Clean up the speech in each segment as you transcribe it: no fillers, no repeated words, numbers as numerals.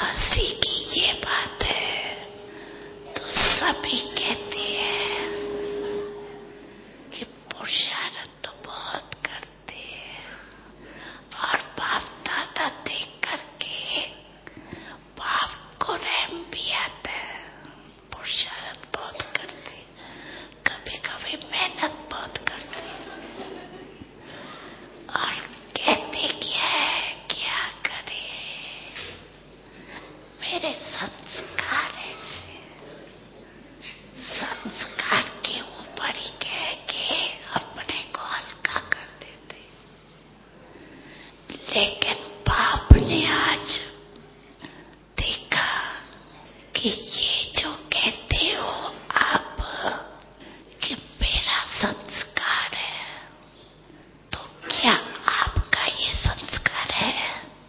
हंसी की ये बात है तो सभी कहते हैं कि पुरुषार्थ तो बहुत करते हैं और बाप दादा देख करके बाप को रहम भी आता है। पुरुषार्थ बहुत करते, कभी कभी मेहनत बहुत करते और कहते क्या करे, मेरे संस्कार ऐसे, संस्कार के ऊपर ही कह के अपने को हल्का कर देते। लेकिन बाप ने आज देखा कि ये जो कहते हो आप कि मेरा संस्कार है, तो क्या आपका ये संस्कार है?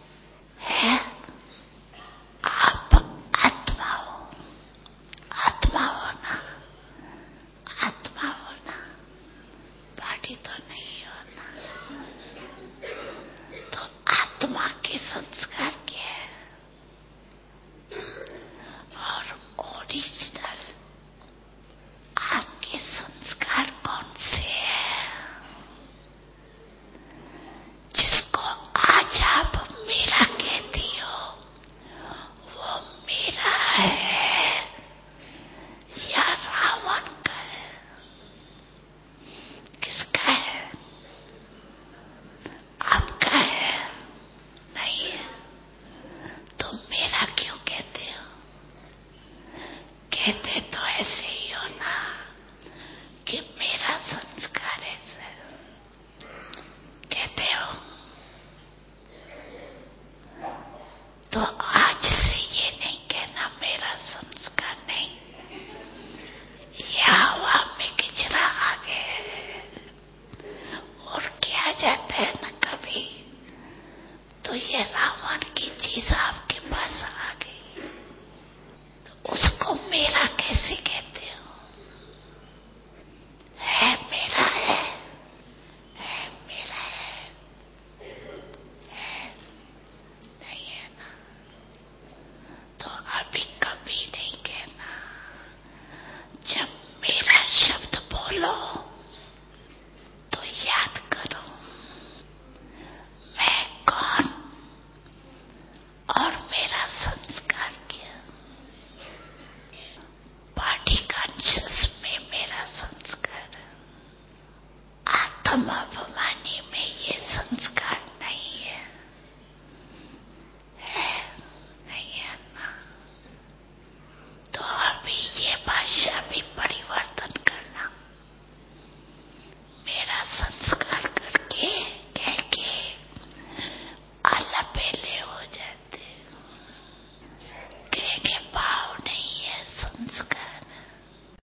आप आत्मा हो, आत्मा हो ना, आत्मा हो ना, बॉडी तो नहीं हो ना। तो आत्मा के संस्कार क्या है? और ओरिजिनल आपके संस्कार कौन से हैं? जिसको आज आप मेरा कहती हो, वो मेरा है या रावण का है? किसका है? आपका है? नहीं है तो मेरा क्यों कहते हो? कहते तो ऐसे ही हो ना कि मेरा संस्कार ऐसा है, कहते हो। तो आज से ये नहीं कहना मेरा संस्कार नहीं, ये हवा में किचरा आ गए और क्या जाता है ना कभी, तो ये रावण की चीज आपके पास आ गई, तो उसको मेरा कैसे कहते